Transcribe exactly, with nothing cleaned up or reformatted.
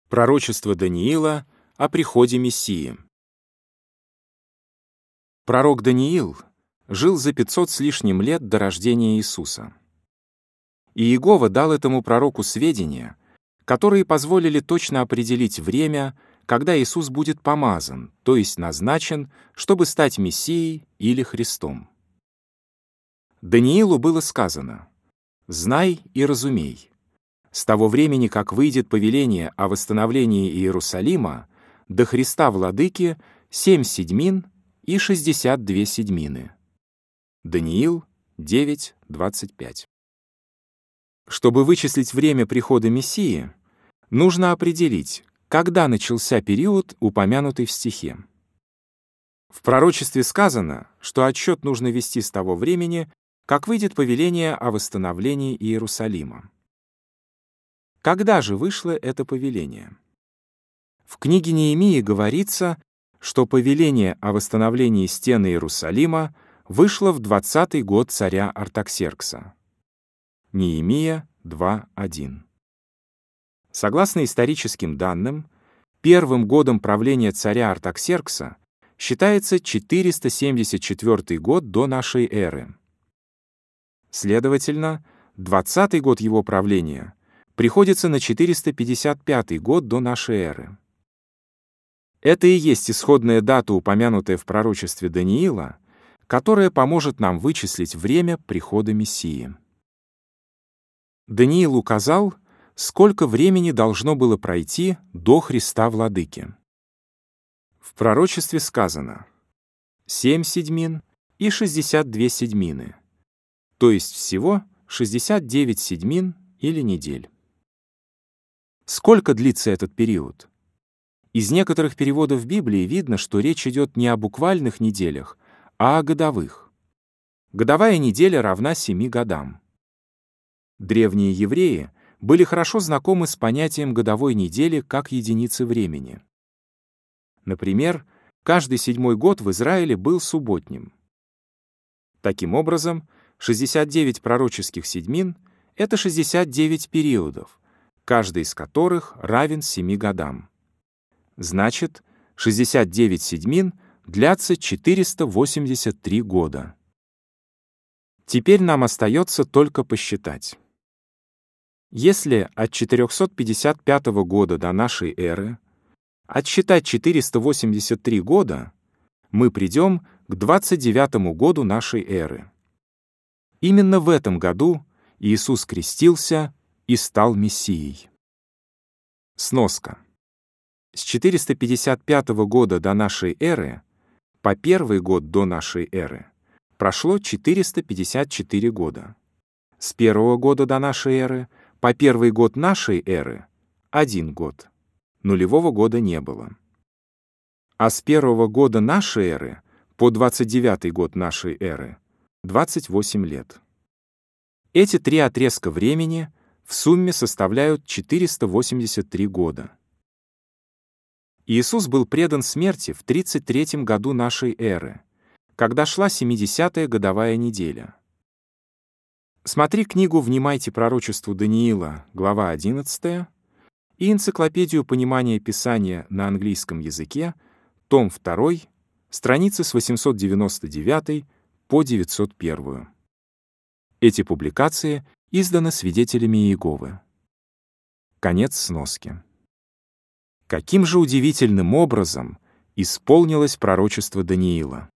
Пророчество Даниила о приходе Мессии. Пророк Даниил жил за пятьсот с лишним лет до рождения Иисуса. И Иегова дал этому пророку сведения, которые позволили точно определить время, когда Иисус будет помазан, то есть назначен, чтобы стать Мессией или Христом. Даниилу было сказано: «Знай и разумей. С того времени, как выйдет повеление о восстановлении Иерусалима, до Христа Владыки семь седьмин и шестьдесят две седьмины». Даниил девять, двадцать пять. Чтобы вычислить время прихода Мессии, нужно определить, когда начался период, упомянутый в стихе. В пророчестве сказано, что отсчет нужно вести с того времени, как выйдет повеление о восстановлении Иерусалима. Когда же вышло это повеление? В книге Неемии говорится, что повеление о восстановлении стен Иерусалима вышло в двадцатый год царя Артаксеркса. Неемия два один. Согласно историческим данным, первым годом правления царя Артаксеркса считается четыреста семьдесят четвёртый год до нашей эры. Следовательно, двадцатый год его правления приходится на четыреста пятьдесят пятый год до нашей эры. Это и есть исходная дата, упомянутая в пророчестве Даниила, которая поможет нам вычислить время прихода Мессии. Даниил указал, сколько времени должно было пройти до Христа Владыки. В пророчестве сказано семь седьмин и шестьдесят две седьмины, то есть всего шестьдесят девять седьмин или недель. Сколько длится этот период? Из некоторых переводов Библии видно, что речь идет не о буквальных неделях, а о годовых. Годовая неделя равна семи годам. Древние евреи были хорошо знакомы с понятием годовой недели как единицы времени. Например, каждый седьмой год в Израиле был субботним. Таким образом, шестьдесят девять пророческих седьмин — это шестьдесят девять периодов, каждый из которых равен семи годам. Значит, шестьдесят девять седьмин длятся четыреста восемьдесят три года. Теперь нам остается только посчитать. Если от четырехсот пятьдесят пятого года до нашей эры отсчитать четыреста восемьдесят три года, мы придем к двадцать девятому году нашей эры. Именно в этом году Иисус крестился и стал Мессией. Сноска. С четыреста пятьдесят пятого года до нашей эры по первый год до нашей эры прошло четыреста пятьдесят четыре года. С первого года до нашей эры по первый год нашей эры — один год. Нулевого года не было. А с первого года нашей эры по двадцать девятый год нашей эры — двадцать восемь лет. Эти три отрезка времени в сумме составляют четыреста восемьдесят три года. Иисус был предан смерти в тридцать третьем году нашей эры, когда шла семидесятая годовая неделя. Смотри книгу «Внимайте пророчеству Даниила», глава одиннадцатая, и энциклопедию понимания Писания на английском языке, том второй, страницы с восемьсот девяносто девятой по девятьсот первую. Эти публикации изданы свидетелями Иеговы. Конец сноски. Каким же удивительным образом исполнилось пророчество Даниила?